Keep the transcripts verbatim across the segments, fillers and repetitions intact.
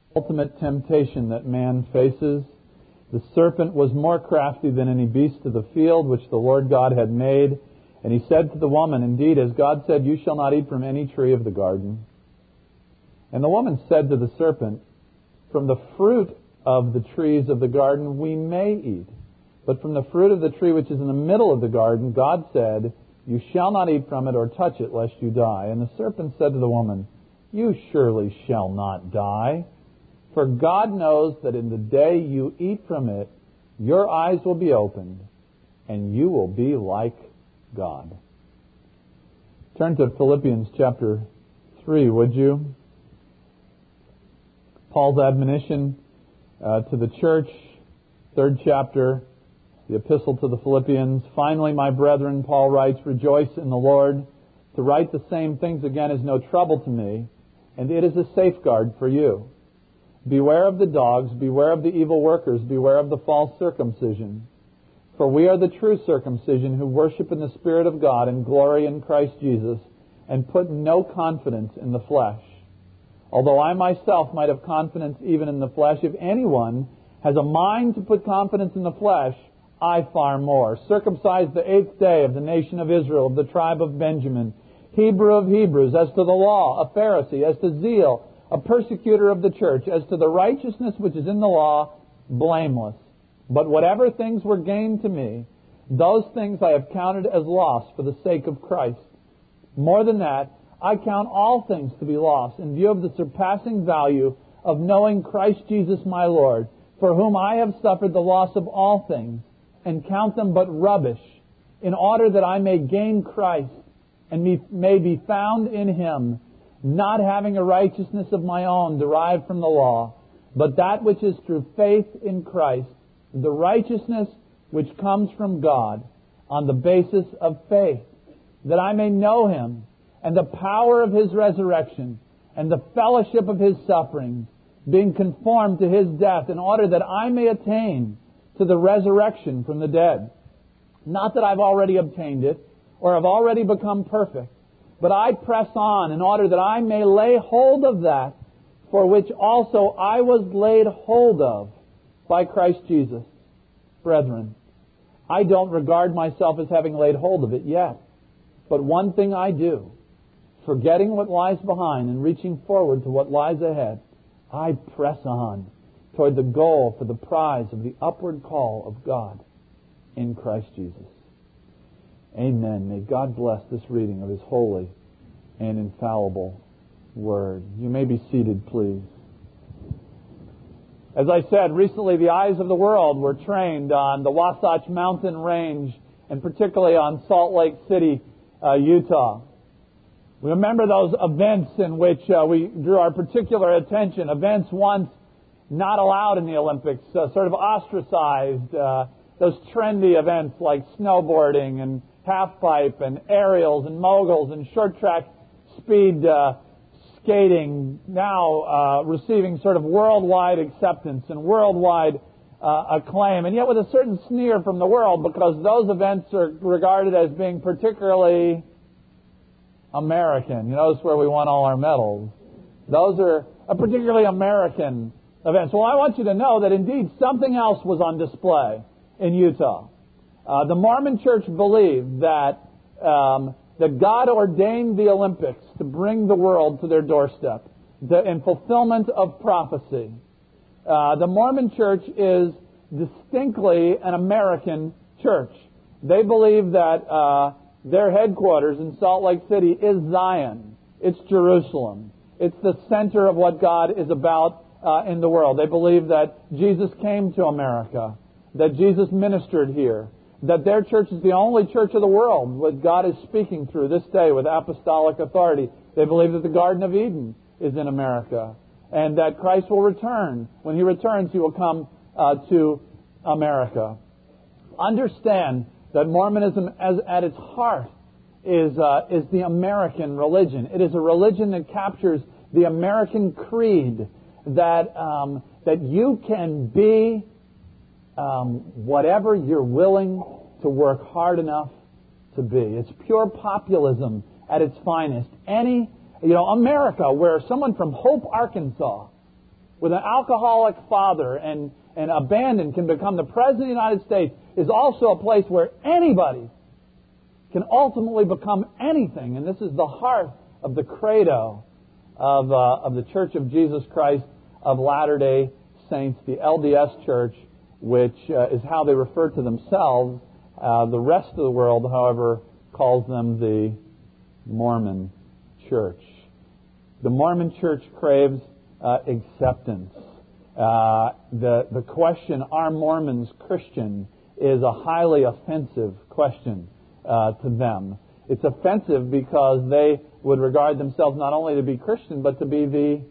Ultimate temptation that man faces. The serpent was more crafty than any beast of the field which the Lord God had made. And he said to the woman, Indeed, as God said, you shall not eat from any tree of the garden. And the woman said to the serpent, From the fruit of the trees of the garden we may eat. But from the fruit of the tree which is in the middle of the garden, God said, You shall not eat from it or touch it, lest you die. And the serpent said to the woman, You surely shall not die. For God knows that in the day you eat from it, your eyes will be opened, and you will be like God. Turn to Philippians chapter three, would you? Paul's admonition uh, to the church, third chapter, the epistle to the Philippians. Finally, my brethren, Paul writes, Rejoice in the Lord. To write the same things again is no trouble to me, and it is a safeguard for you. Beware of the dogs, beware of the evil workers, beware of the false circumcision. For we are the true circumcision who worship in the Spirit of God and glory in Christ Jesus and put no confidence in the flesh. Although I myself might have confidence even in the flesh, if anyone has a mind to put confidence in the flesh, I far more. Circumcised the eighth day of the nation of Israel, of the tribe of Benjamin, Hebrew of Hebrews, as to the law, a Pharisee, as to zeal, a persecutor of the church, as to the righteousness which is in the law, blameless. But whatever things were gained to me, those things I have counted as loss for the sake of Christ. More than that, I count all things to be loss in view of the surpassing value of knowing Christ Jesus my Lord, for whom I have suffered the loss of all things, and count them but rubbish, in order that I may gain Christ, and may be found in Him, not having a righteousness of my own derived from the law, but that which is through faith in Christ, the righteousness which comes from God on the basis of faith, that I may know Him and the power of His resurrection and the fellowship of His sufferings, being conformed to His death, in order that I may attain to the resurrection from the dead. Not that I've already obtained it or have already become perfect, but I press on in order that I may lay hold of that for which also I was laid hold of by Christ Jesus. Brethren, I don't regard myself as having laid hold of it yet. But one thing I do, forgetting what lies behind and reaching forward to what lies ahead, I press on toward the goal for the prize of the upward call of God in Christ Jesus. Amen. May God bless this reading of His holy and infallible Word. You may be seated, please. As I said, recently the eyes of the world were trained on the Wasatch Mountain Range, and particularly on Salt Lake City, uh, Utah. We remember those events in which uh, we drew our particular attention, events once not allowed in the Olympics, uh, sort of ostracized, uh, those trendy events like snowboarding and halfpipe and aerials and moguls and short track speed uh, skating, now uh, receiving sort of worldwide acceptance and worldwide uh, acclaim, and yet with a certain sneer from the world, because those events are regarded as being particularly American. You notice where we won all our medals. Those are a particularly American events. Well, I want you to know that indeed something else was on display in Utah. Uh, the Mormon Church believed that um, that God ordained the Olympics to bring the world to their doorstep, the, in fulfillment of prophecy. Uh, the Mormon Church is distinctly an American church. They believe that uh, their headquarters in Salt Lake City is Zion. It's Jerusalem. It's the center of what God is about uh, in the world. They believe that Jesus came to America, that Jesus ministered here, that their church is the only church of the world that God is speaking through this day with apostolic authority. They believe that the Garden of Eden is in America, and that Christ will return. When He returns, He will come uh, to America. Understand that Mormonism, as at its heart, is uh, is the American religion. It is a religion that captures the American creed, that um, that you can be um, whatever you're willing to work hard enough to be. It's pure populism at its finest. Any, you know, America, where someone from Hope, Arkansas, with an alcoholic father and, and abandoned can become the President of the United States is also a place where anybody can ultimately become anything. And this is the heart of the credo of, uh, of the Church of Jesus Christ of Latter-day Saints, the L D S Church, which uh, is how they refer to themselves. Uh, the rest of the world, however, calls them the Mormon Church. The Mormon Church craves uh, acceptance. Uh, the, the question, are Mormons Christian, is a highly offensive question uh, to them. It's offensive because they would regard themselves not only to be Christian, but to be the,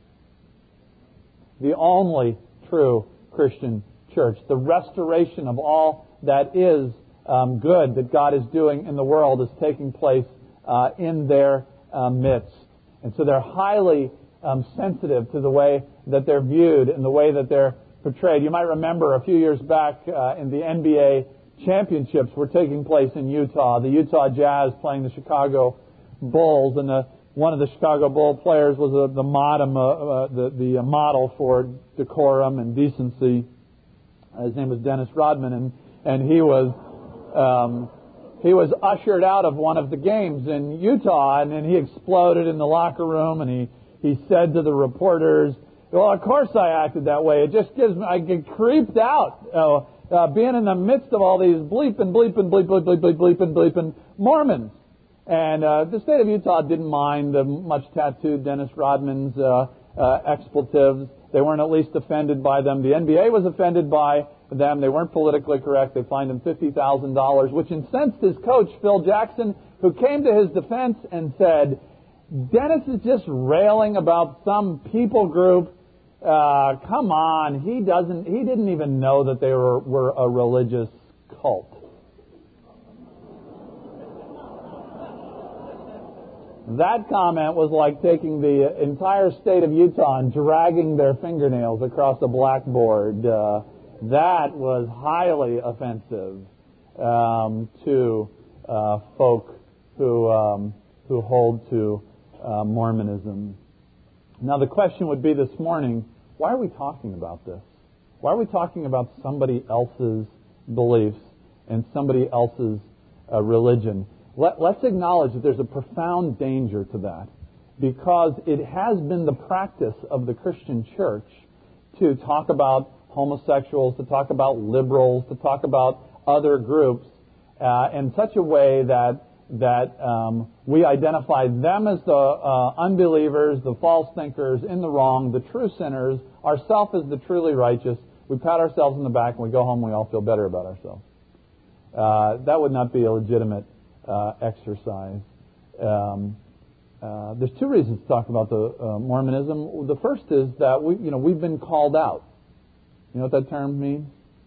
the only true Christian church. The restoration of all that is um, good that God is doing in the world is taking place uh, in their uh, midst. And so they're highly um, sensitive to the way that they're viewed and the way that they're portrayed. You might remember a few years back uh, in the N B A championships were taking place in Utah. The Utah Jazz playing the Chicago Bulls, and the, one of the Chicago Bull players was a, the, modem, uh, uh, the, the model for decorum and decency. His name was Dennis Rodman, and, and he was um, he was ushered out of one of the games in Utah, and, and he exploded in the locker room, and he, he said to the reporters, well, of course I acted that way. It just gives me, I get creeped out uh, uh, being in the midst of all these bleeping, bleeping, bleep, bleep, bleep, bleep, bleeping, bleeping Mormons. And uh, the state of Utah didn't mind the much tattooed Dennis Rodman's uh, uh, expletives. They weren't at least offended by them. The N B A was offended by them. They weren't politically correct. They fined him fifty thousand dollars, which incensed his coach, Phil Jackson, who came to his defense and said, Dennis is just railing about some people group. Uh, come on, he doesn't. He didn't even know that they were, were a religious cult. That comment was like taking the entire state of Utah and dragging their fingernails across a blackboard. Uh, that was highly offensive um, to uh, folk who um, who hold to uh, Mormonism. Now the question would be this morning, why are we talking about this? Why are we talking about somebody else's beliefs and somebody else's uh, religion? Let, let's acknowledge that there's a profound danger to that, because it has been the practice of the Christian church to talk about homosexuals, to talk about liberals, to talk about other groups uh, in such a way that that um, we identify them as the uh, unbelievers, the false thinkers, in the wrong, the true sinners, ourselves as the truly righteous. We pat ourselves on the back and we go home and we all feel better about ourselves. Uh, that would not be a legitimate uh, exercise. Um, uh, there's two reasons to talk about the uh, Mormonism. The first is that we, you know, we've been called out. You know what that term means?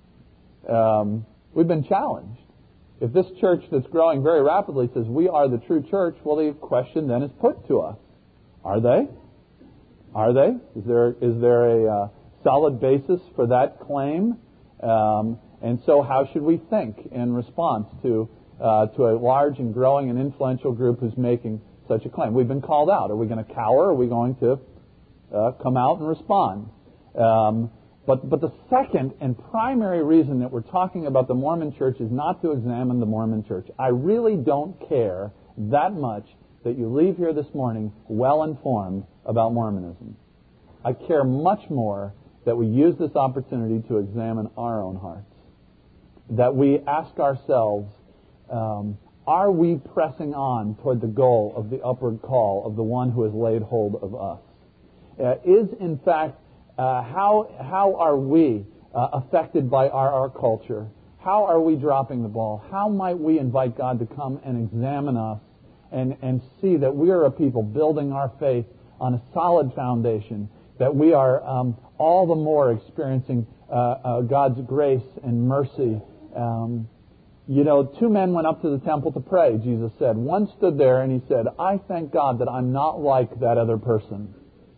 Um, we've been challenged. If this church that's growing very rapidly says we are the true church, well, the question then is put to us: Are they? Are they? Is there is there a uh, solid basis for that claim? Um, and so, how should we think in response to uh, to a large and growing and influential group who's making such a claim? We've been called out. Are we going to cower? Are we going to uh, come out and respond? Um, But but the second and primary reason that we're talking about the Mormon Church is not to examine the Mormon Church. I really don't care that much that you leave here this morning well informed about Mormonism. I care much more that we use this opportunity to examine our own hearts. That we ask ourselves, um, are we pressing on toward the goal of the upward call of the one who has laid hold of us? Uh, is in fact Uh, how how are we uh, affected by our, our culture? How are we dropping the ball? How might we invite God to come and examine us and, and see that we are a people building our faith on a solid foundation, that we are um, all the more experiencing uh, uh, God's grace and mercy. Um, you know, two men went up to the temple to pray, Jesus said. One stood there and he said, I thank God that I'm not like that other person.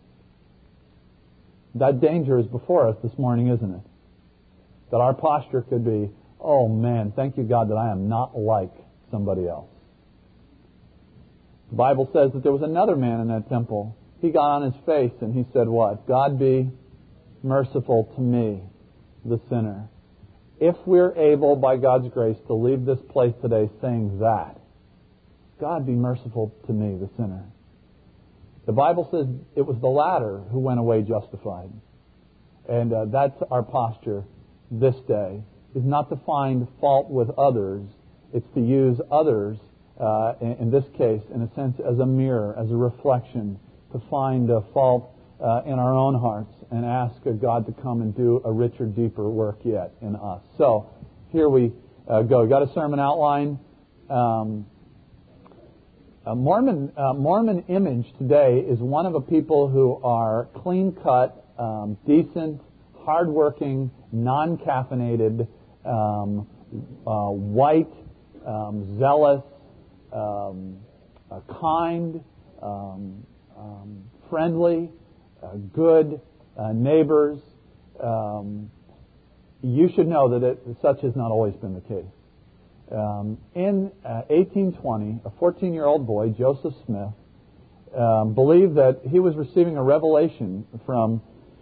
That danger is before us this morning, isn't it? That our posture could be, oh man, thank you God that I am not like somebody else. The Bible says that there was another man in that temple. He got on his face and he said what? God be merciful to me, the sinner. If we're able, by God's grace, to leave this place today saying that, God be merciful to me, the sinner. The Bible says it was the latter who went away justified. And uh, that's our posture this day, is not to find fault with others. It's to use others, uh, in, in this case, in a sense, as a mirror, as a reflection, to find a fault uh, in our own hearts and ask God to come and do a richer, deeper work yet in us. So, here we uh, go. Got a sermon outline. Um, a Mormon, uh, Mormon image today is one of a people who are clean-cut, um, decent, hardworking, non-caffeinated, um, uh, white, um, zealous, um, uh, kind, um, um, friendly, uh, good uh, neighbors. Um, you should know that it, such has not always been the case. Um, in uh, eighteen twenty, a fourteen-year-old boy, Joseph Smith, um, believed that he was receiving a revelation from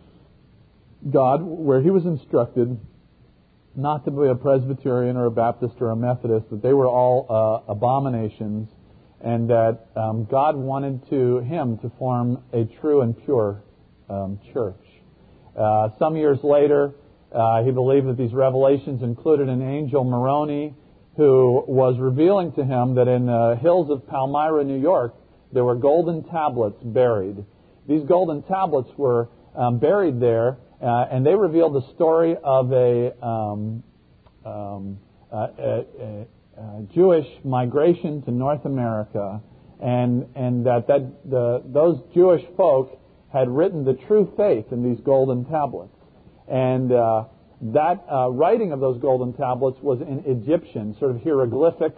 God where he was instructed not to be a Presbyterian or a Baptist or a Methodist, that they were all uh, abominations, and that um, God wanted to him to form a true and pure um, church. Uh, some years later, uh, he believed that these revelations included an angel, Moroni, who was revealing to him that in the hills of Palmyra, New York, there were golden tablets buried. These golden tablets were um, buried there, uh, and they revealed the story of a, um, um, a, a, a, a Jewish migration to North America, and and that, that the, those Jewish folk had written the true faith in these golden tablets. And uh, that uh, writing of those golden tablets was in Egyptian, sort of hieroglyphics.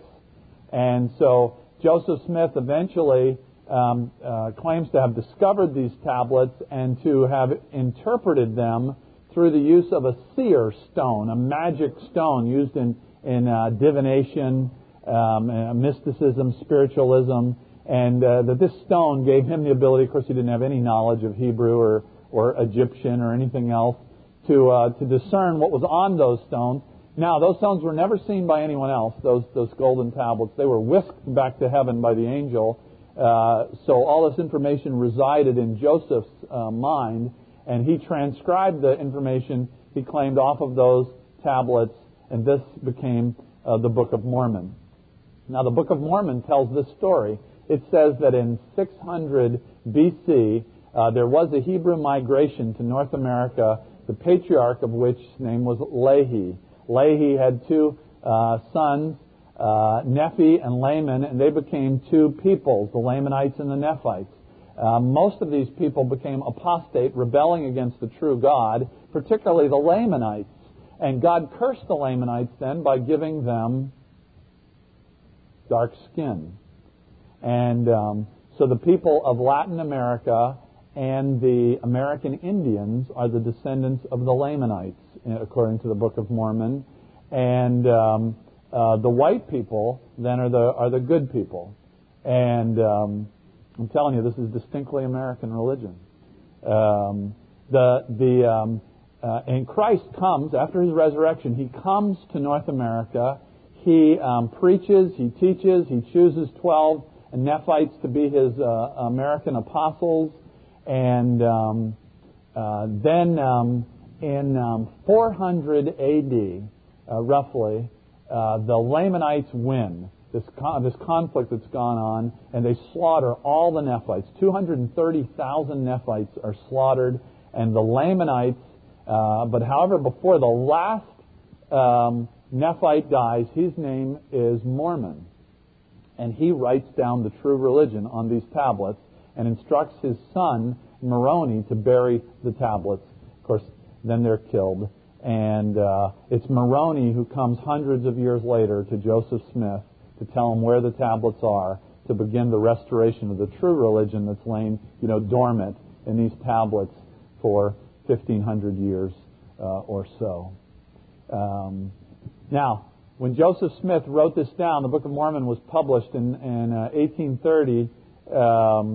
And so Joseph Smith eventually um, uh, claims to have discovered these tablets and to have interpreted them through the use of a seer stone, a magic stone used in, in uh, divination, um, uh, mysticism, spiritualism, and uh, that this stone gave him the ability, of course he didn't have any knowledge of Hebrew or, or Egyptian or anything else, to uh, to discern what was on those stones. Now, those stones were never seen by anyone else, those those golden tablets. They were whisked back to heaven by the angel. Uh, so all this information resided in Joseph's uh, mind, and he transcribed the information he claimed off of those tablets, and this became uh, the Book of Mormon. Now, the Book of Mormon tells this story. It says that in six hundred B C, uh, there was a Hebrew migration to North America, the patriarch of which name was Lehi. Lehi had two uh, sons, uh, Nephi and Laman, and they became two peoples, the Lamanites and the Nephites. Uh, most of these people became apostate, rebelling against the true God, particularly the Lamanites. And God cursed the Lamanites then by giving them dark skin. And um, so the people of Latin America and the American Indians are the descendants of the Lamanites, according to the Book of Mormon. And um, uh, the white people then are the are the good people. And um, I'm telling you, this is distinctly American religion. Um, the the um, uh, and Christ comes after his resurrection. He comes to North America. He um, preaches. He teaches. He chooses twelve Nephites to be his uh, American apostles. And um, uh, then um, in um, four hundred A D, uh, roughly, uh, the Lamanites win this con- this conflict that's gone on, and they slaughter all the Nephites. two hundred thirty thousand Nephites are slaughtered, and the Lamanites, uh, but however, before the last um, Nephite dies, his name is Mormon. And he writes down the true religion on these tablets and instructs his son, Moroni, to bury the tablets. Of course, then they're killed. And uh, it's Moroni who comes hundreds of years later to Joseph Smith to tell him where the tablets are, to begin the restoration of the true religion that's lain, you know, dormant in these tablets for fifteen hundred years uh, or so. Um, now, when Joseph Smith wrote this down, the Book of Mormon was published in, in uh, eighteen thirty. Um,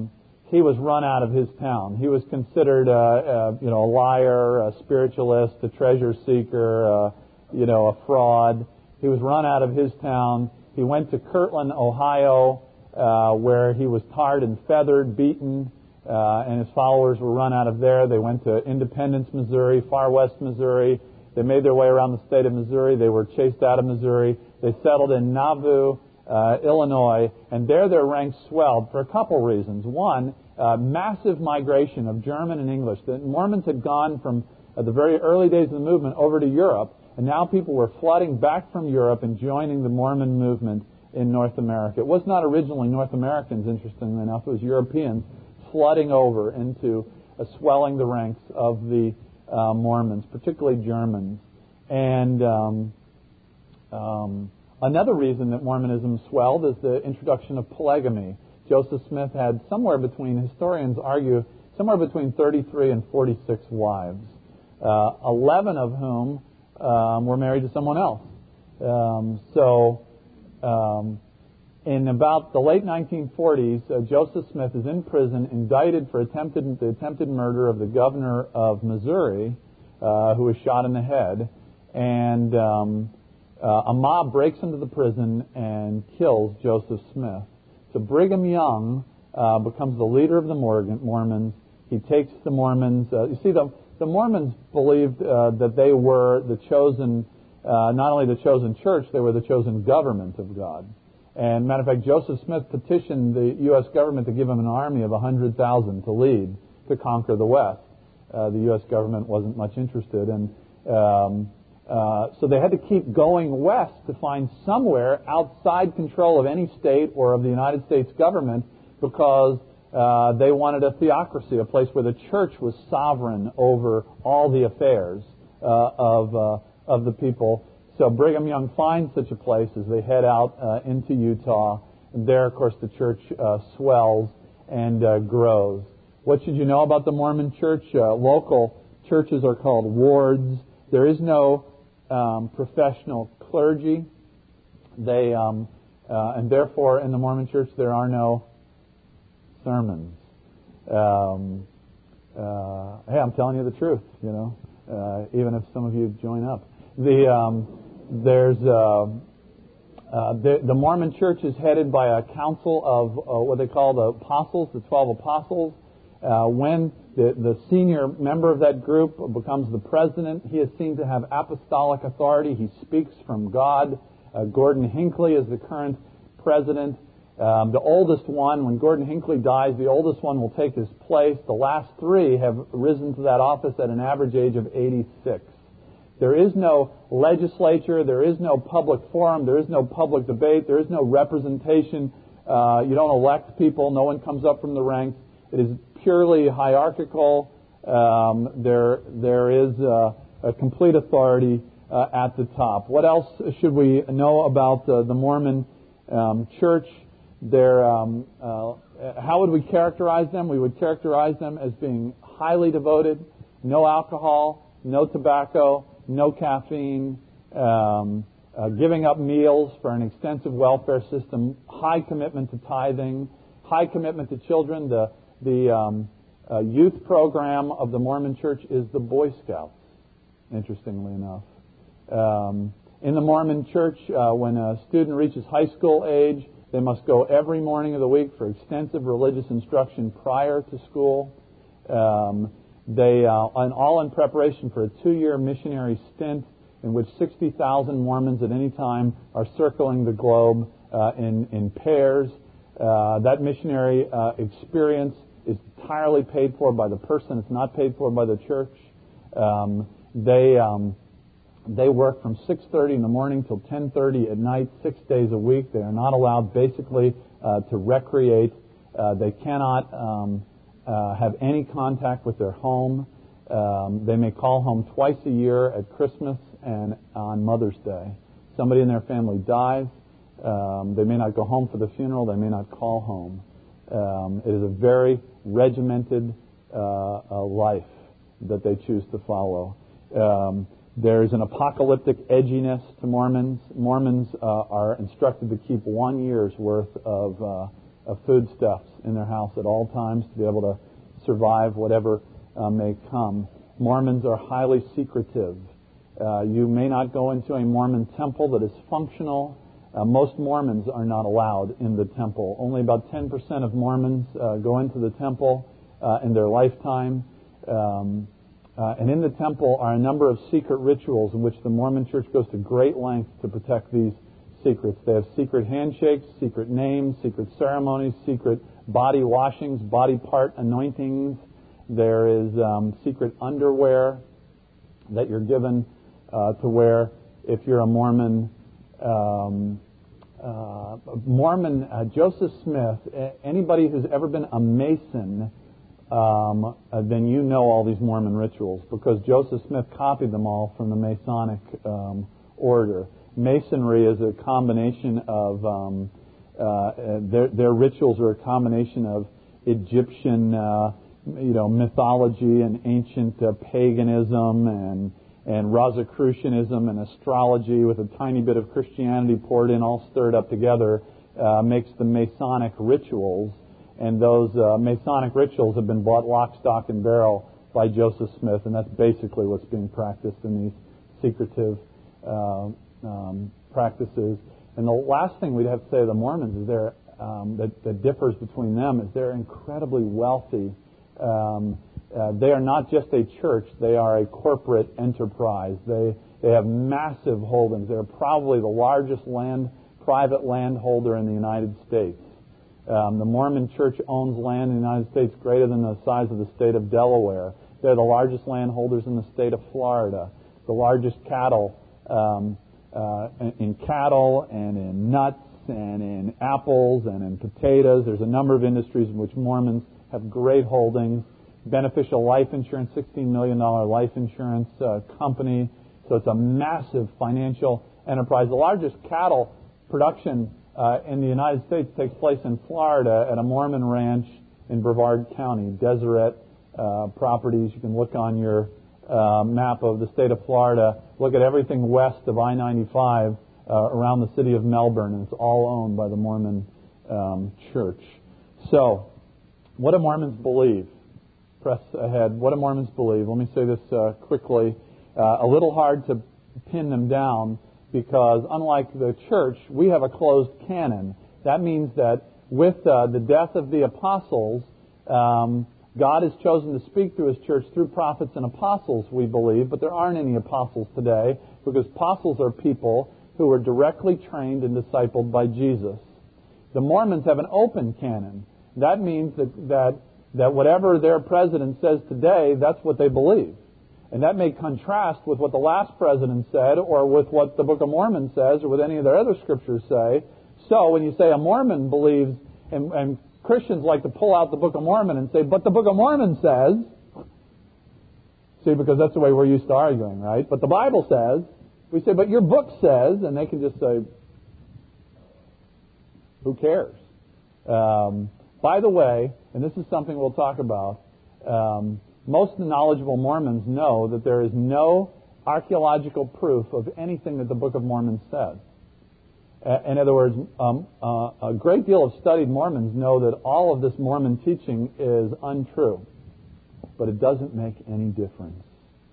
he was run out of his town. He was considered, uh, uh, you know, a liar, a spiritualist, a treasure seeker, uh, you know, a fraud. He was run out of his town. He went to Kirtland, Ohio, uh, where he was tarred and feathered, beaten, uh, and his followers were run out of there. They went to Independence, Missouri, far west Missouri. They made their way around the state of Missouri. They were chased out of Missouri. They settled in Nauvoo, uh, Illinois, and there their ranks swelled for a couple reasons. One, uh, massive migration of German and English. The Mormons had gone from uh, the very early days of the movement over to Europe, and now people were flooding back from Europe and joining the Mormon movement in North America. It was not originally North Americans, interestingly enough. It was Europeans flooding over into uh, swelling the ranks of the uh, Mormons, particularly Germans. And um, um, another reason that Mormonism swelled is the introduction of polygamy. Joseph Smith had somewhere between, historians argue, somewhere between thirty-three and forty-six wives, uh, eleven of whom um, were married to someone else. Um, so um, in about the late nineteen forties, uh, Joseph Smith is in prison, indicted for attempted the attempted murder of the governor of Missouri, uh, who was shot in the head, and um, uh, a mob breaks into the prison and kills Joseph Smith. So Brigham Young uh, becomes the leader of the Mormons. He takes the Mormons. Uh, you see, the the Mormons believed uh, that they were the chosen, uh, not only the chosen church, they were the chosen government of God. And matter of fact, Joseph Smith petitioned the U S government to give him an army of one hundred thousand to lead to conquer the West. Uh, the U S government wasn't much interested, and um, uh, so they had to keep going west to find somewhere outside control of any state or of the United States government, because uh, they wanted a theocracy, a place where the church was sovereign over all the affairs uh, of uh, of the people. So Brigham Young finds such a place as they head out uh, into Utah. And there, of course, the church uh, swells and uh, grows. What should you know about the Mormon church? Uh, local churches are called wards. There is no um, professional clergy. They um, uh, and therefore, in the Mormon church, there are no sermons. Um, uh, hey, I'm telling you the truth, you know, uh, even if some of you join up. The um, there's uh, uh, the, the Mormon Church is headed by a council of uh, what they call the apostles, the twelve apostles. Uh, when the, the senior member of that group becomes the president, he is seen to have apostolic authority. He speaks from God. Uh, Gordon Hinckley is the current president. Um, the oldest one, when Gordon Hinckley dies, the oldest one will take his place. The last three have risen to that office at an average age of eighty-six. There is no legislature. There is no public forum. There is no public debate. There is no representation. Uh, you don't elect people. No one comes up from the ranks. It is purely hierarchical. Um, there, there is uh, a complete authority uh, at the top. What else should we know about uh, the Mormon um, Church? They're, um, uh, how would we characterize them? We would characterize them as being highly devoted, no alcohol, no tobacco, no caffeine, um, uh, giving up meals for an extensive welfare system, high commitment to tithing, high commitment to children. The, the um, uh, youth program of the Mormon Church is the Boy Scouts, interestingly enough. Um, in the Mormon Church, uh, when a student reaches high school age, they must go every morning of the week for extensive religious instruction prior to school. Um, they, uh, and all in preparation for a two-year missionary stint in which sixty thousand Mormons at any time are circling the globe uh, in, in pairs. Uh, that missionary uh, experience is entirely paid for by the person. It's not paid for by the church. Um, they... Um, They work from six thirty in the morning till ten thirty at night, six days a week. They are not allowed basically uh, to recreate. Uh, they cannot um, uh, have any contact with their home. Um, they may call home twice a year at Christmas and on Mother's Day. Somebody in their family dies. Um, they may not go home for the funeral. They may not call home. Um, it is a very regimented uh, uh, life that they choose to follow. Um, There's an apocalyptic edginess to Mormons. Mormons uh, are instructed to keep one year's worth of uh, of foodstuffs in their house at all times to be able to survive whatever uh, may come. Mormons are highly secretive. Uh, you may not go into a Mormon temple that is functional. Uh, most Mormons are not allowed in the temple. Only about ten percent of Mormons uh, go into the temple uh, in their lifetime. Um, uh, and in the temple are a number of secret rituals in which the Mormon Church goes to great lengths to protect these secrets. They have secret handshakes, secret names, secret ceremonies, secret body washings, body part anointings. There is um, secret underwear that you're given uh, to wear if you're a Mormon. Um, uh, Mormon uh, Joseph Smith, anybody who's ever been a Mason, um, uh, then you know all these Mormon rituals because Joseph Smith copied them all from the Masonic um, order. Masonry is a combination of um, uh, their their rituals are a combination of Egyptian, uh, you know, mythology and ancient uh, paganism and and Rosicrucianism and astrology with a tiny bit of Christianity poured in, all stirred up together, uh, makes the Masonic rituals. And those uh, Masonic rituals have been bought lock, stock, and barrel by Joseph Smith, and that's basically what's being practiced in these secretive uh, um, practices. And the last thing we'd have to say of the Mormons is they're, um, that, that differs between them is they're incredibly wealthy. Um, uh, they are not just a church; they are a corporate enterprise. They they have massive holdings. They're probably the largest land private landholder in the United States. Um, the Mormon Church owns land in the United States greater than the size of the state of Delaware. They're the largest landholders in the state of Florida, the largest cattle um, uh, in, in cattle and in nuts and in apples and in potatoes. There's a number of industries in which Mormons have great holdings. Beneficial life insurance, sixteen million dollars life insurance uh, company. So it's a massive financial enterprise. The largest cattle production uh, in the United States takes place in Florida at a Mormon ranch in Brevard County, Deseret uh, Properties. You can look on your uh, map of the state of Florida. Look at everything west of I ninety-five uh, around the city of Melbourne, and it's all owned by the Mormon um, Church. So, what do Mormons believe? Press ahead. What do Mormons believe? Let me say this uh, quickly. Uh, a little hard to pin them down because, unlike the church, we have a closed canon. That means that with uh, the death of the apostles, um, God has chosen to speak through His church through prophets and apostles, we believe, but there aren't any apostles today because apostles are people who were directly trained and discipled by Jesus. The Mormons have an open canon. That means that that that whatever their president says today, that's what they believe. And that may contrast with what the last president said or with what the Book of Mormon says or with any of their other scriptures say. So when you say a Mormon believes, and, and Christians like to pull out the Book of Mormon and say, but the Book of Mormon says, see, because that's the way we're used to arguing, right? But the Bible says, we say, but your book says, and they can just say, who cares? Um, by the way, and this is something we'll talk about, um, most knowledgeable Mormons know that there is no archaeological proof of anything that the Book of Mormon said. Uh, in other words, um, uh, a great deal of studied Mormons know that all of this Mormon teaching is untrue, but it doesn't make any difference.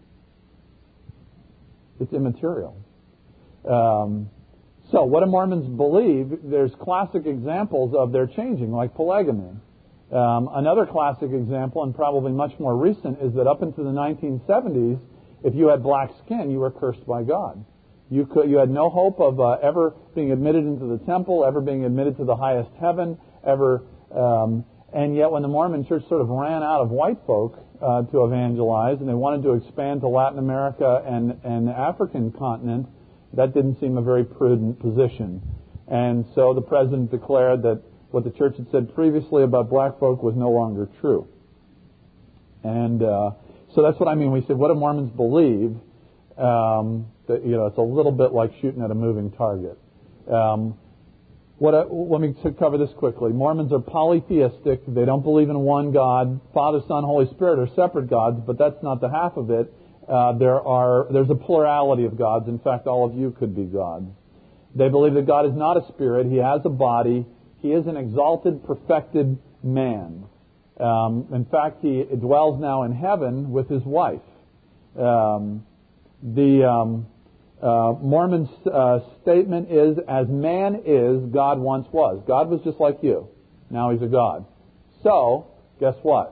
It's immaterial. Um, so what do Mormons believe? There's classic examples of their changing, like polygamy. Um, another classic example, and probably much more recent, is that up into the nineteen seventies, if you had black skin, you were cursed by God. You could, you had no hope of uh, ever being admitted into the temple, ever being admitted to the highest heaven, ever. Um, and yet, when the Mormon Church sort of ran out of white folk uh, to evangelize, and they wanted to expand to Latin America and and the African continent, that didn't seem a very prudent position. And so the president declared that what the church had said previously about black folk was no longer true. And uh, so that's what I mean. We said, what do Mormons believe? Um, that, you know, it's a little bit like shooting at a moving target. Um, what? I, let me cover this quickly. Mormons are polytheistic. They don't believe in one God. Father, Son, Holy Spirit are separate gods, but that's not the half of it. Uh, there are there's a plurality of gods. In fact, all of you could be gods. They believe that God is not a spirit. He has a body. He is an exalted, perfected man. Um, in fact, he dwells now in heaven with his wife. Um, the um, uh, Mormon's uh, statement is, as man is, God once was. God was just like you. Now he's a God. So, guess what?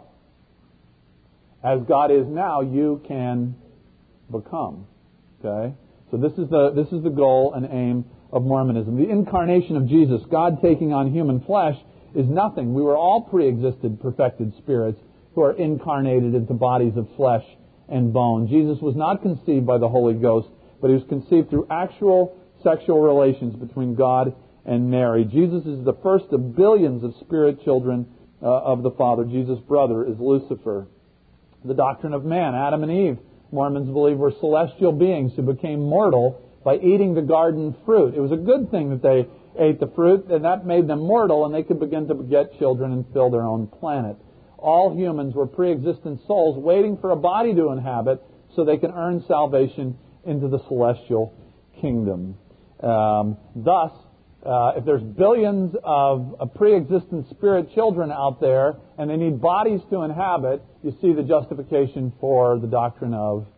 As God is now, you can become. Okay? So this is the this is the goal and aim of Mormonism. The incarnation of Jesus, God taking on human flesh, is nothing. We were all pre-existed, perfected spirits who are incarnated into bodies of flesh and bone. Jesus was not conceived by the Holy Ghost, but he was conceived through actual sexual relations between God and Mary. Jesus is the first of billions of spirit children uh, of the Father. Jesus' brother is Lucifer. The doctrine of man, Adam and Eve, Mormons believe, were celestial beings who became mortal by eating the garden fruit. It was a good thing that they ate the fruit, and that made them mortal, and they could begin to beget children and fill their own planet. All humans were pre-existent souls waiting for a body to inhabit so they can earn salvation into the celestial kingdom. Um, thus, uh, if there's billions of, of pre-existent spirit children out there and they need bodies to inhabit, you see the justification for the doctrine of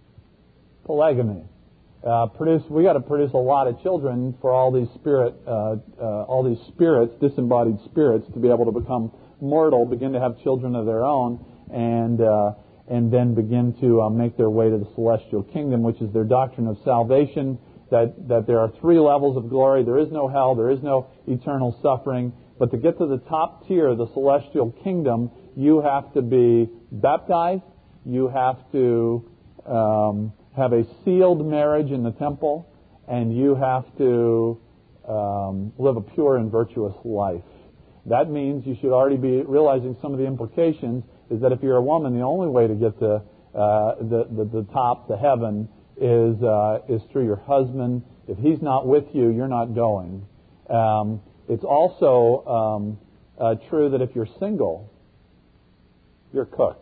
polygamy. Uh, produce, we got to produce a lot of children for all these spirit, uh, uh, all these spirits, disembodied spirits, to be able to become mortal, begin to have children of their own, and uh, and then begin to uh, make their way to the celestial kingdom, which is their doctrine of salvation. That that there are three levels of glory. There is no hell. There is no eternal suffering. But to get to the top tier, the celestial kingdom, you have to be baptized. You have to um, have a sealed marriage in the temple, and you have to um, live a pure and virtuous life. That means you should already be realizing some of the implications. Is that if you're a woman, the only way to get to uh, the, the the top, the heaven, is uh, is through your husband. If he's not with you, you're not going. Um, it's also um, uh, true that if you're single, you're cooked.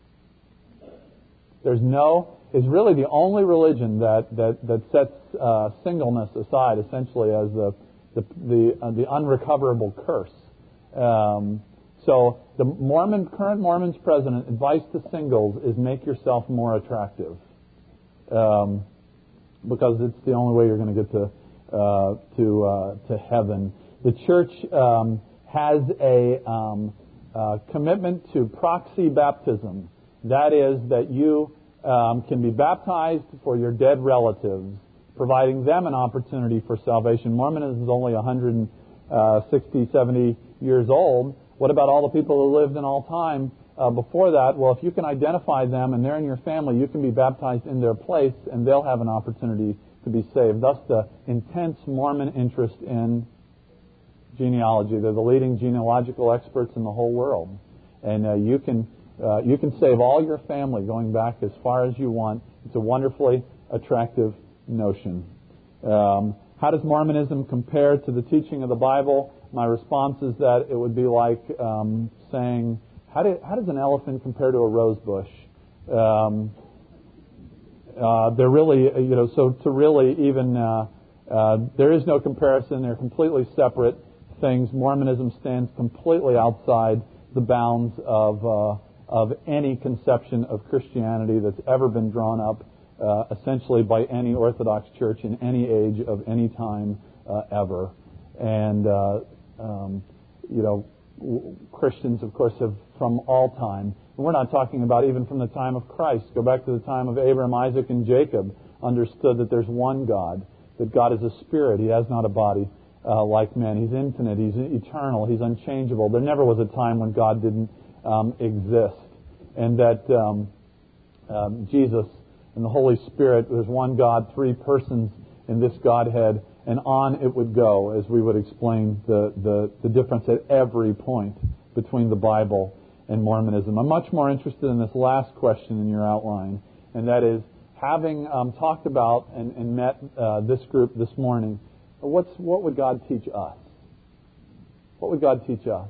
There's no. Is really the only religion that that that sets uh, singleness aside, essentially as the the the, uh, the unrecoverable curse. Um, so the Mormon current Mormon's president advice to singles is make yourself more attractive, um, because it's the only way you're going to get to uh, to uh, to heaven. The church um, has a um, uh, commitment to proxy baptism. That is that you Um, can be baptized for your dead relatives, providing them an opportunity for salvation. Mormonism is only one hundred sixty, seventy years old. What about all the people who lived in all time uh, before that? Well, if you can identify them and they're in your family, you can be baptized in their place and they'll have an opportunity to be saved. Thus, the intense Mormon interest in genealogy. They're the leading genealogical experts in the whole world. And uh, you can... Uh, you can save all your family going back as far as you want. It's a wonderfully attractive notion. Um, how does Mormonism compare to the teaching of the Bible? My response is that it would be like um, saying, how, do, how does an elephant compare to a rose bush? Um, uh, they're really, you know, so to really even, uh, uh, there is no comparison. They're completely separate things. Mormonism stands completely outside the bounds of uh, of any conception of Christianity that's ever been drawn up uh, essentially by any Orthodox church in any age of any time uh, ever. And, uh, um, you know, w- Christians, of course, have from all time, and we're not talking about even from the time of Christ, go back to the time of Abraham, Isaac, and Jacob, understood that there's one God, that God is a spirit. He has not a body uh, like man. He's infinite. He's eternal. He's unchangeable. There never was a time when God didn't Um, exist, and that um, um, Jesus and the Holy Spirit, there's one God, three persons in this Godhead, and on it would go as we would explain the, the, the difference at every point between the Bible and Mormonism. I'm much more interested in this last question in your outline, and that is, having um, talked about and, and met uh, this group this morning, what's what would God teach us? What would God teach us?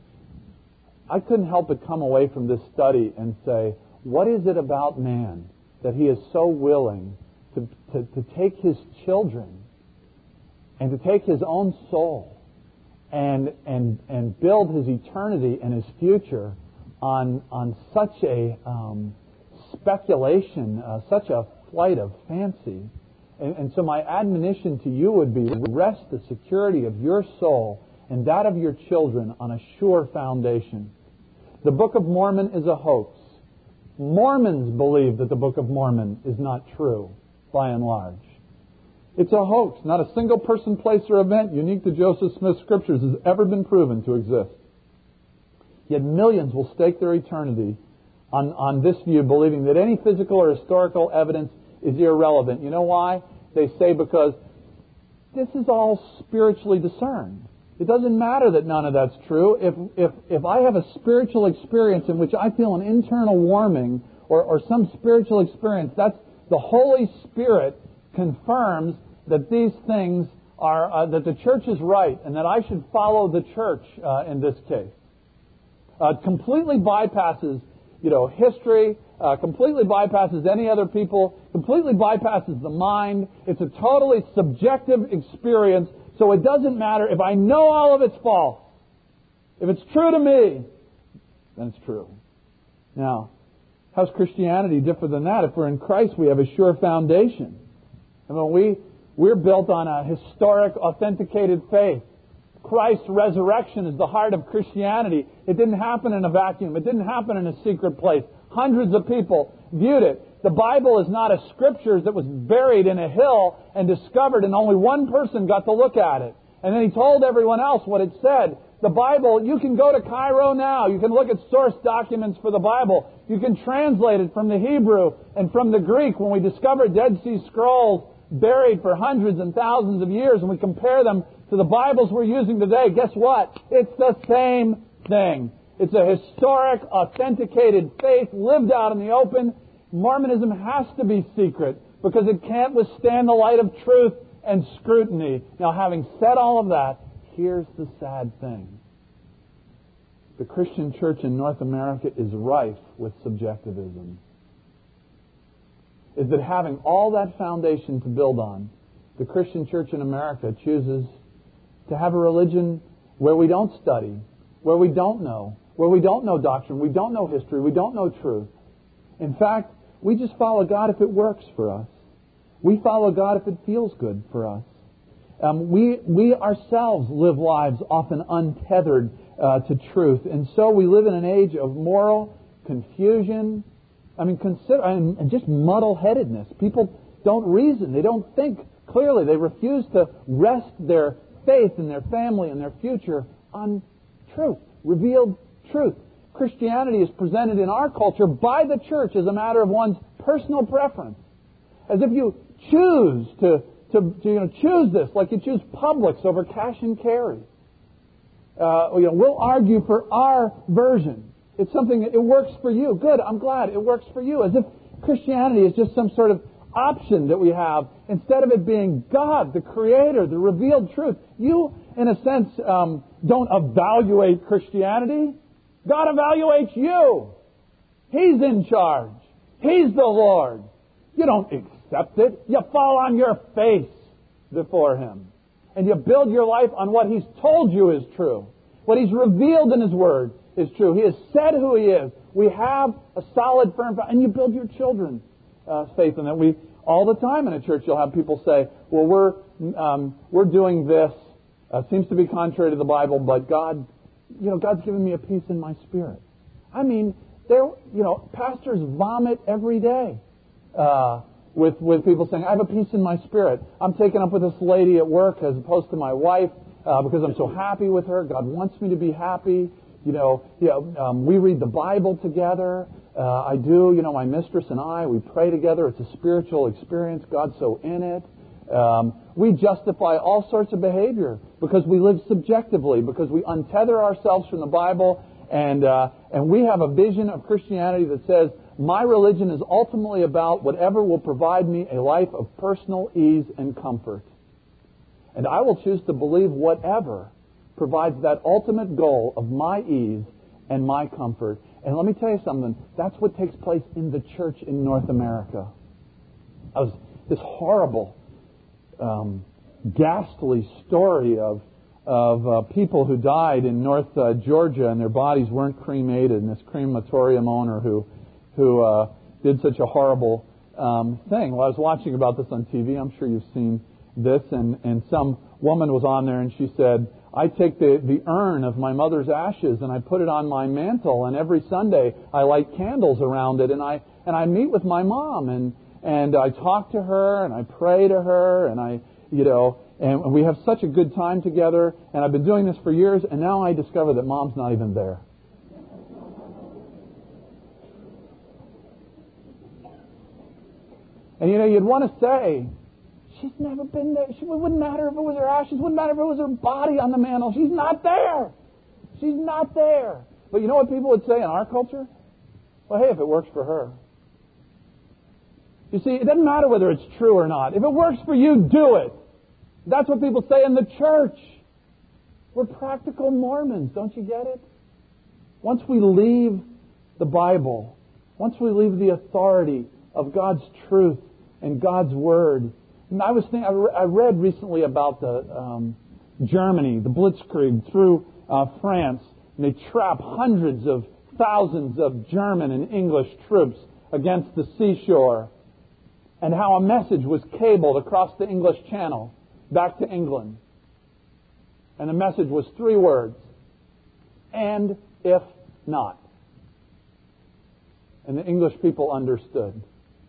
I couldn't help but come away from this study and say, what is it about man that he is so willing to, to, to take his children and to take his own soul and and and build his eternity and his future on on such a um, speculation, uh, such a flight of fancy. And, and so my admonition to you would be, rest the security of your soul and that of your children on a sure foundation. The Book of Mormon is a hoax. Mormons believe that the Book of Mormon is not true, by and large. It's a hoax. Not a single person, place, or event unique to Joseph Smith's Scriptures has ever been proven to exist. Yet millions will stake their eternity on, on this view, believing that any physical or historical evidence is irrelevant. You know why? They say because this is all spiritually discerned. It doesn't matter that none of that's true. If if if I have a spiritual experience in which I feel an internal warming or, or some spiritual experience, that's the Holy Spirit confirms that these things are uh, that the church is right and that I should follow the church uh, in this case. Uh, completely bypasses, you know, history. Uh, completely bypasses any other people. Completely bypasses the mind. It's a totally subjective experience. So it doesn't matter if I know all of it's false. If it's true to me, then it's true. Now, how's Christianity different than that? If we're in Christ, we have a sure foundation. I mean, we, we're built on a historic, authenticated faith. Christ's resurrection is the heart of Christianity. It didn't happen in a vacuum. It didn't happen in a secret place. Hundreds of people viewed it. The Bible is not a scripture that was buried in a hill and discovered, and only one person got to look at it. And then he told everyone else what it said. The Bible, you can go to Cairo now. You can look at source documents for the Bible. You can translate it from the Hebrew and from the Greek. When we discover Dead Sea Scrolls buried for hundreds and thousands of years, and we compare them to the Bibles we're using today, guess what? It's the same thing. It's a historic, authenticated faith lived out in the open. Mormonism has to be secret because it can't withstand the light of truth and scrutiny. Now, having said all of that, here's the sad thing. The Christian church in North America is rife with subjectivism. Is that having all that foundation to build on, the Christian church in America chooses to have a religion where we don't study, where we don't know, where we don't know doctrine, we don't know history, we don't know truth. In fact, we just follow God if it works for us. We follow God if it feels good for us. Um, we we ourselves live lives often untethered uh, to truth, and so we live in an age of moral confusion. I mean, consider and, and just muddle-headedness. People don't reason; they don't think clearly. They refuse to rest their faith and their family and their future on truth, revealed truth. Christianity is presented in our culture by the church as a matter of one's personal preference, as if you choose to. To, to you know, choose this, like you choose Publix over cash and carry. Uh, you know, we'll argue for our version. It's something that it works for you. Good, I'm glad it works for you. As if Christianity is just some sort of option that we have instead of it being God, the Creator, the revealed truth. You, in a sense, um, don't evaluate Christianity. God evaluates you. He's in charge. He's the Lord. You don't accept it. You fall on your face before Him. And you build your life on what He's told you is true. What He's revealed in His Word is true. He has said who He is. We have a solid, firm, and you build your children's uh, faith in that. We all the time in a church, you'll have people say, "Well, we're um, we're doing this. Uh, seems to be contrary to the Bible, but God, you know, God's given me a peace in my spirit." I mean, there, you know, pastors vomit every day. Uh, with with people saying, "I have a peace in my spirit. I'm taken up with this lady at work as opposed to my wife uh, because I'm so happy with her. God wants me to be happy. You know, you know um, we read the Bible together. Uh, I do. You know, my mistress and I, we pray together. It's a spiritual experience. God's so in it. Um, we justify all sorts of behavior because we live subjectively, because we untether ourselves from the Bible, and uh, and we have a vision of Christianity that says, my religion is ultimately about whatever will provide me a life of personal ease and comfort. And I will choose to believe whatever provides that ultimate goal of my ease and my comfort. And let me tell you something, that's what takes place in the church in North America. I was, this horrible, um, ghastly story of, of uh, people who died in North uh, Georgia and their bodies weren't cremated, and this crematorium owner who who uh, did such a horrible um, thing. Well, I was watching about this on T V. I'm sure you've seen this, and, and some woman was on there, and she said, I take the, the urn of my mother's ashes and I put it on my mantle, and every Sunday I light candles around it, and I and I meet with my mom, and and I talk to her, and I pray to her, and I, you know, and we have such a good time together, and I've been doing this for years, and now I discover that Mom's not even there. And you know, you'd want to say, she's never been there. She, it wouldn't matter if it was her ashes. It wouldn't matter if it was her body on the mantle. She's not there. She's not there. But you know what people would say in our culture? Well, hey, if it works for her. You see, it doesn't matter whether it's true or not. If it works for you, do it. That's what people say in the church. We're practical Mormons. Don't you get it? Once we leave the Bible, once we leave the authority of God's truth and God's Word. And I was thinking, I read recently about the um, Germany, the Blitzkrieg through uh, France, and they trap hundreds of thousands of German and English troops against the seashore, and how a message was cabled across the English Channel back to England. And the message was three words: and if not. And the English people understood.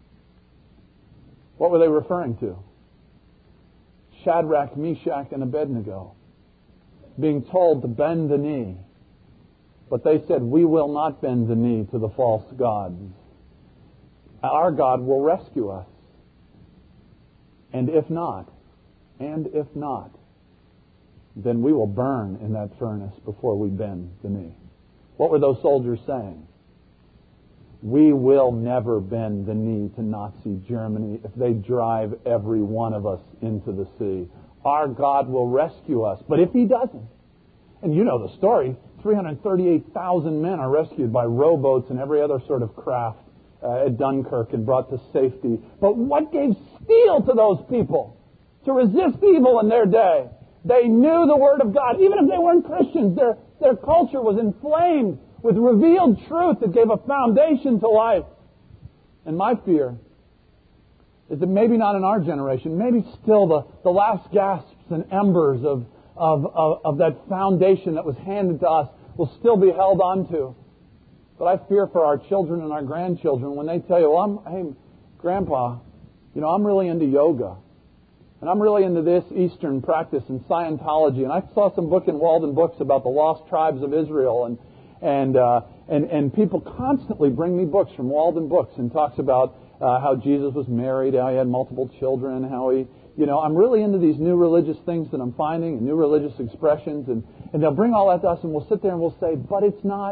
What were they referring to? Shadrach, Meshach, and Abednego being told to bend the knee. But they said, we will not bend the knee to the false gods. Our God will rescue us. And if not, and if not, then we will burn in that furnace before we bend the knee. What were those soldiers saying? We will never bend the knee to Nazi Germany if they drive every one of us into the sea. Our God will rescue us. But if He doesn't, and you know the story, three hundred thirty-eight thousand men are rescued by rowboats and every other sort of craft uh, at Dunkirk and brought to safety. But what gave steel to those people to resist evil in their day? They knew the Word of God. Even if they weren't Christians, their, their culture was inflamed with revealed truth that gave a foundation to life. And my fear is that maybe not in our generation, maybe still the, the last gasps and embers of, of, of, of that foundation that was handed to us will still be held onto. But I fear for our children and our grandchildren when they tell you, well, I'm, hey, Grandpa, you know, I'm really into yoga. And I'm really into this Eastern practice and Scientology. And I saw some book in Walden Books about the lost tribes of Israel. And and uh, and and people constantly bring me books from Walden Books and talks about uh, how Jesus was married, how He had multiple children, how He, you know, I'm really into these new religious things that I'm finding and new religious expressions. And, and they'll bring all that to us and we'll sit there and we'll say, but it's not,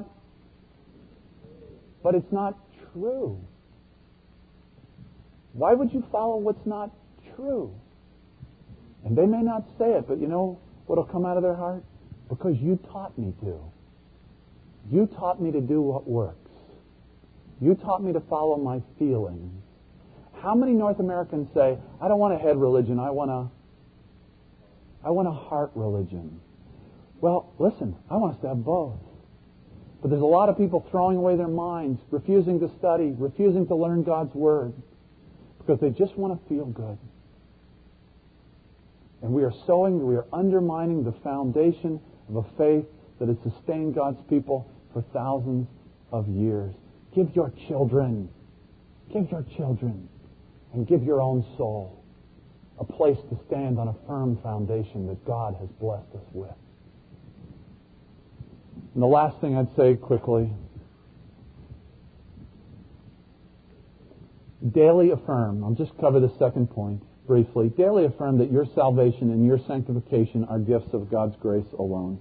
but it's not true. Why would you follow what's not true? And they may not say it, but you know what will come out of their heart? Because you taught me to. You taught me to do what works. You taught me to follow my feelings. How many North Americans say, I don't want a head religion, I want a, I want a heart religion? Well, listen, I want us to have both. But there's a lot of people throwing away their minds, refusing to study, refusing to learn God's Word, because they just want to feel good. And we are sowing, we are undermining the foundation of a faith that has sustained God's people for thousands of years. Give your children, give your children, and give your own soul a place to stand on a firm foundation that God has blessed us with. And the last thing I'd say quickly, daily affirm, I'll just cover the second point briefly, daily affirm that your salvation and your sanctification are gifts of God's grace alone.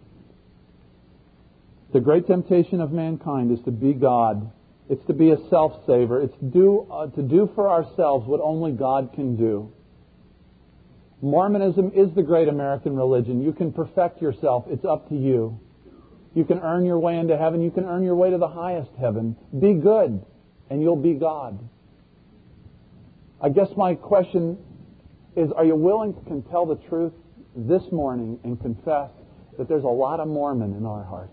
The great temptation of mankind is to be God. It's to be a self-saver. It's to do, uh, to do for ourselves what only God can do. Mormonism is the great American religion. You can perfect yourself. It's up to you. You can earn your way into heaven. You can earn your way to the highest heaven. Be good, and you'll be God. I guess my question is, are you willing to tell the truth this morning and confess that there's a lot of Mormon in our hearts.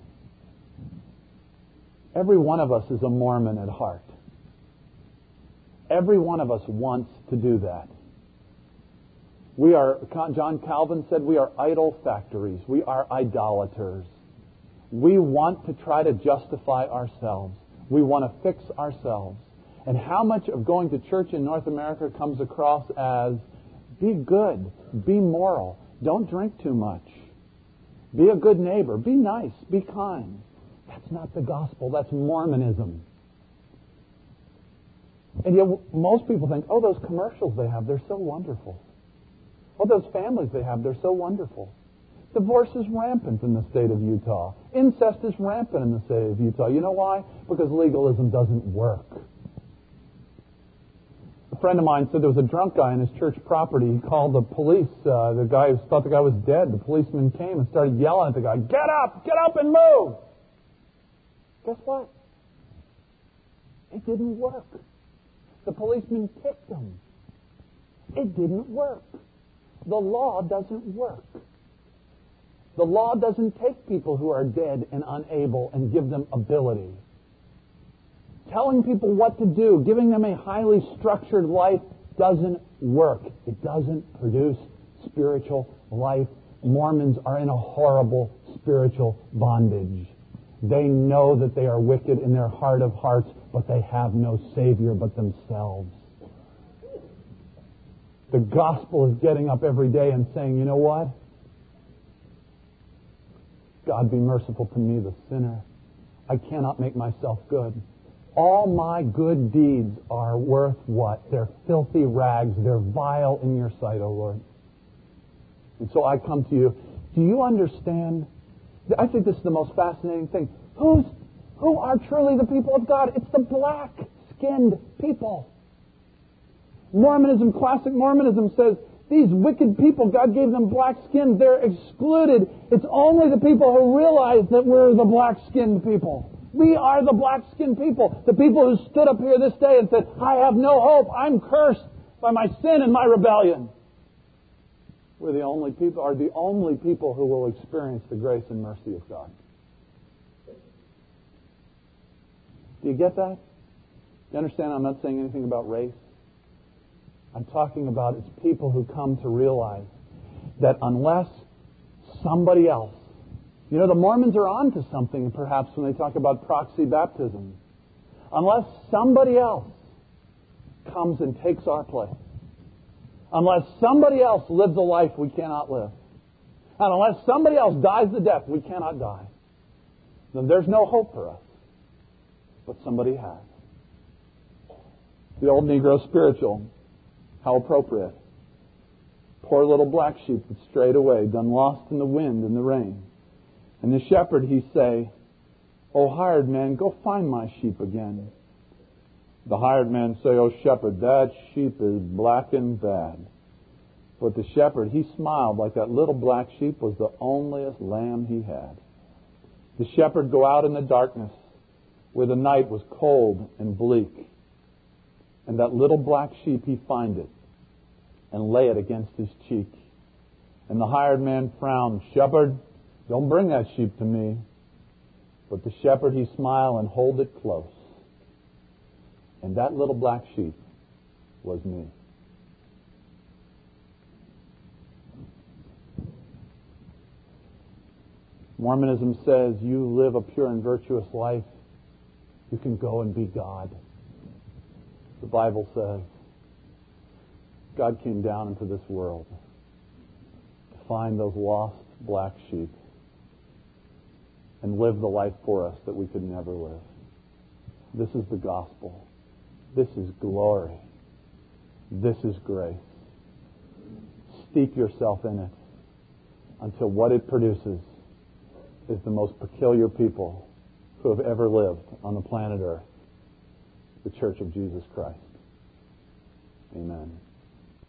Every one of us is a Mormon at heart. Every one of us wants to do that. We are, John Calvin said, we are idol factories. We are idolaters. We want to try to justify ourselves. We want to fix ourselves. And how much of going to church in North America comes across as be good, be moral, don't drink too much, be a good neighbor, be nice, be kind. That's not the gospel. That's Mormonism. And yet most people think, oh, those commercials they have, they're so wonderful. Oh, those families they have, they're so wonderful. Divorce is rampant in the state of Utah. Incest is rampant in the state of Utah. You know why? Because legalism doesn't work. A friend of mine said there was a drunk guy on his church property. He called the police. Uh, the guy thought the guy was dead. The policeman came and started yelling at the guy, "Get up! Get up and move!" Guess what? It didn't work. The policeman kicked him. It didn't work. The law doesn't work. The law doesn't take people who are dead and unable and give them ability. Telling people what to do, giving them a highly structured life doesn't work. It doesn't produce spiritual life. Mormons are in a horrible spiritual bondage. They know that they are wicked in their heart of hearts, but they have no Savior but themselves. The gospel is getting up every day and saying, you know what? God be merciful to me, the sinner. I cannot make myself good. All my good deeds are worth what? They're filthy rags. They're vile in your sight, O Lord. And so I come to you. Do you understand? I think this is the most fascinating thing. Who's, who are truly the people of God? It's the black-skinned people. Mormonism, classic Mormonism says, these wicked people, God gave them black skin. They're excluded. It's only the people who realize that we're the black-skinned people. We are the black-skinned people. The people who stood up here this day and said, I have no hope. I'm cursed by my sin and my rebellion. We're the only people, are the only people who will experience the grace and mercy of God. Do you get that? Do you understand I'm not saying anything about race? I'm talking about it's people who come to realize that unless somebody else, you know, the Mormons are on to something perhaps when they talk about proxy baptism. Unless somebody else comes and takes our place, unless somebody else lives a life we cannot live, and unless somebody else dies the death we cannot die, then there's no hope for us. But somebody has. The old Negro spiritual. How appropriate. Poor little black sheep that strayed away, done lost in the wind and the rain. And the shepherd, he say, O hired man, go find my sheep again. The hired man say, O shepherd, that sheep is black and bad. But the shepherd, he smiled like that little black sheep was the onlyest lamb he had. The shepherd go out in the darkness where the night was cold and bleak. And that little black sheep, he find it and lay it against his cheek. And the hired man frowned, Shepherd, don't bring that sheep to me. But the shepherd, he smile and hold it close. And that little black sheep was me. Mormonism says you live a pure and virtuous life, you can go and be God. The Bible says God came down into this world to find those lost black sheep and live the life for us that we could never live. This is the gospel. This is glory. This is grace. Steep yourself in it until what it produces is the most peculiar people who have ever lived on the planet Earth. The Church of Jesus Christ. Amen.